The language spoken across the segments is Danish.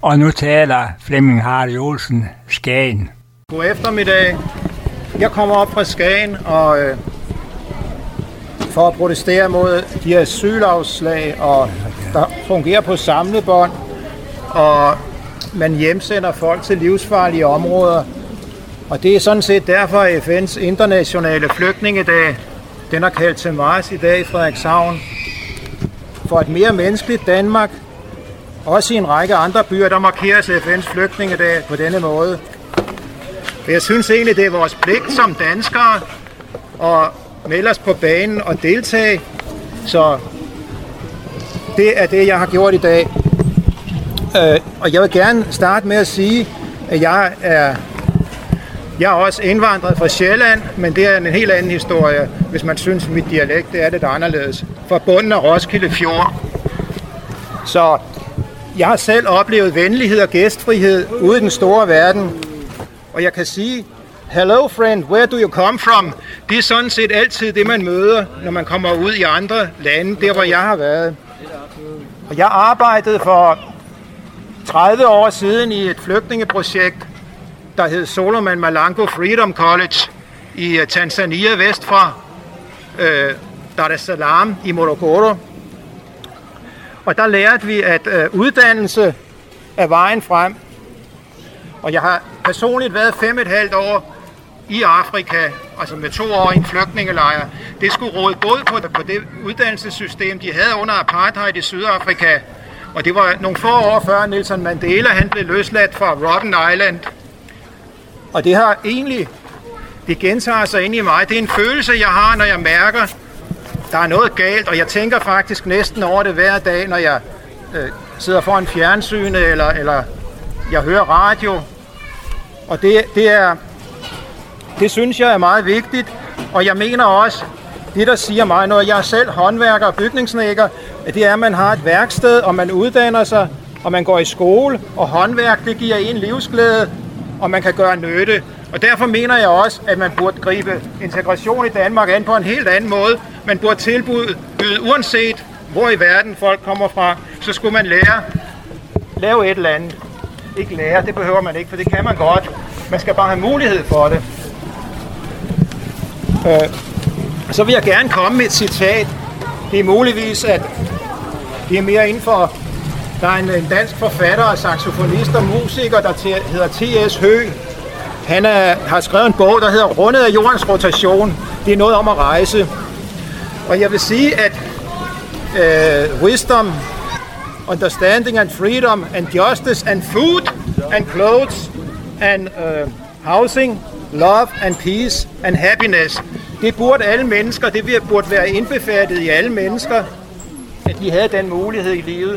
Og nu taler Flemming Hardy Olsen, Skagen. God eftermiddag. Jeg kommer op fra Skagen og for at protestere mod de asylafslag, og der fungerer på samlebånd, og man hjemsender folk til livsfarlige områder. Og det er sådan set derfor, at FN's internationale flygtningedag, den er kaldt til marts i dag i Frederikshavn. For et mere menneskeligt Danmark, også i en række andre byer, der markeres FN's flygtningedag på denne måde. Jeg synes egentlig, det er vores pligt som danskere at melde os på banen og deltage. Så det er det, jeg har gjort i dag. Og jeg vil gerne starte med at sige, at jeg er også indvandret fra Sjælland, men det er en helt anden historie, hvis man synes, at mit dialekt det er lidt anderledes. Fra bunden af Roskilde Fjord. Så jeg har selv oplevet venlighed og gæstfrihed ude i den store verden. Og jeg kan sige, hello friend, where do you come from? Det er sådan set altid det, man møder, når man kommer ud i andre lande, der hvor jeg har været. Og jeg arbejdede for 30 år siden i et flygtningeprojekt, der hed Solomon Malango Freedom College i Tanzania, vest fra Dar es Salaam i Morogoro. Og der lærte vi, at uddannelse er vejen frem. Og jeg har personligt været 5,5 år i Afrika, altså med 2 år i en flygtningelejr. Det skulle råde bod på det uddannelsessystem, de havde under apartheid i Sydafrika. Og det var nogle få år før Nelson Mandela han blev løsladt fra Robben Island. Og det har egentlig, det gentager sig ind i mig. Det er en følelse, jeg har, når jeg mærker, der er noget galt. Og jeg tænker faktisk næsten over det hver dag, når jeg sidder foran fjernsynet, eller jeg hører radio. Og det synes jeg er meget vigtigt. Og jeg mener også, det der siger mig, når jeg er selv håndværker og bygningssnedker, at det er, at man har et værksted, og man uddanner sig, og man går i skole, og håndværk, det giver en livsglæde, og man kan gøre nytte. Og derfor mener jeg også, at man burde gribe integration i Danmark an på en helt anden måde. Man burde tilbyde, uanset hvor i verden folk kommer fra, så skulle man lave et eller andet. Ikke lære, det behøver man ikke, for det kan man godt. Man skal bare have mulighed for det. Så vil jeg gerne komme med et citat. Det er muligvis, at det er mere inden for... Der er en dansk forfatter og saxofonist og musiker, der hedder T.S. Høgh. Han har skrevet en bog, der hedder Rundet af jordens rotation. Det er noget om at rejse. Og jeg vil sige, at wisdom, understanding and freedom and justice and food and clothes and housing, love and peace and happiness. Det burde alle mennesker, det burde være indbefattet i alle mennesker, at de havde den mulighed i livet.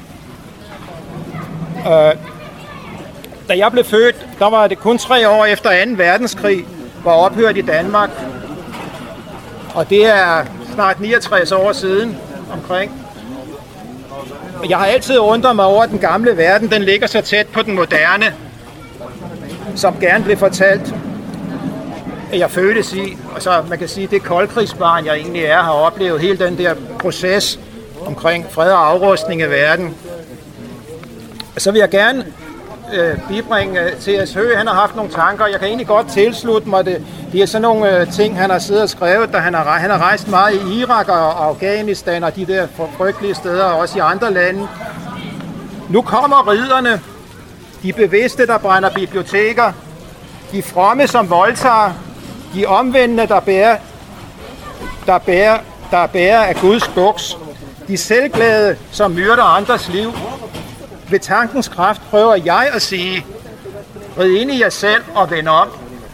Da jeg blev født, der var det kun 3 år efter 2. verdenskrig, var ophørt i Danmark. Og det er snart 69 år siden omkring. Og jeg har altid undret mig over, at den gamle verden, den ligger så tæt på den moderne, som gerne blev fortalt, at jeg fødtes i. Og så man kan sige, det koldkrigsbarn, jeg egentlig er, har oplevet hele den der proces omkring fred og afrustning af verden. Og så vil jeg gerne bibringe T.S. Høgh. Han har haft nogle tanker, jeg kan egentlig godt tilslutte mig det. Det er sådan nogle ting, han har siddet og skrevet, da han har rejst meget i Irak og Afghanistan og de der frygtelige steder, og også i andre lande. Nu kommer ridderne, de bevidste, der brænder biblioteker, de fromme, som voldtager, de omvendende, der bærer af Guds buks, de selvglade, som myrder andres liv. Ved tankens kraft prøver jeg at sige, rid ind i jer selv og vend om.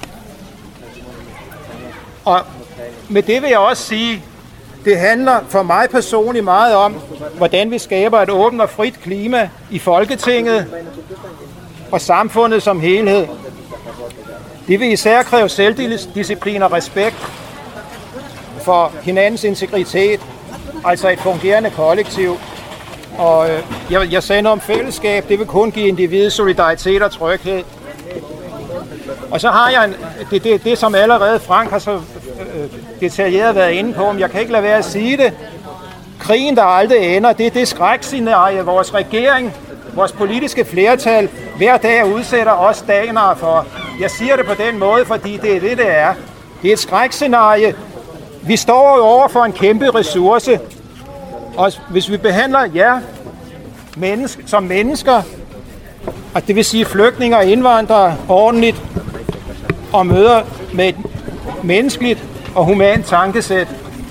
Og med det vil jeg også sige, det handler for mig personligt meget om, hvordan vi skaber et åbent og frit klima i Folketinget og samfundet som helhed. Det vil især kræve selvdisciplin og respekt for hinandens integritet, altså et fungerende kollektiv. Og jeg sagde noget om fællesskab, det vil kun give individet solidaritet og tryghed. Og så har jeg det som allerede Frank har så detaljeret været inde på, men jeg kan ikke lade være at sige det. Krigen, der aldrig ender, det er det skrækscenarie, vores regering vores politiske flertal hver dag udsætter os danere for. Jeg siger det på den måde, fordi det er det, det er. Det er et skrækscenarie. Vi står jo over for en kæmpe ressource, og hvis vi behandler jer som mennesker, og det vil sige flygtninge og indvandrere ordentligt, og møder med et menneskeligt og humant tankesæt.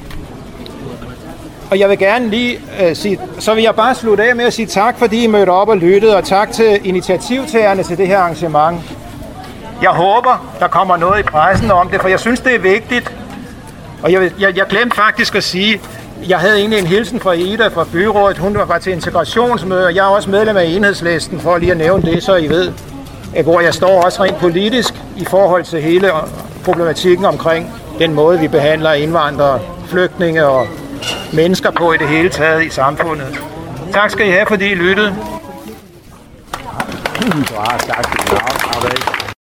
Og jeg vil gerne lige så vil jeg bare slutte af med at sige tak, fordi I mødte op og lyttede, og tak til initiativtagerne til det her arrangement. Jeg håber, der kommer noget i pressen om det, for jeg synes, det er vigtigt. Og jeg glemte faktisk at sige, jeg havde egentlig en hilsen fra Ida fra byrådet. Hun var til integrationsmøde, og jeg er også medlem af Enhedslisten, for lige at nævne det, så I ved, hvor jeg står også rent politisk i forhold til hele problematikken omkring den måde, vi behandler indvandrere, flygtninge og mennesker på i det hele taget i samfundet. Tak skal I have, fordi I lyttede.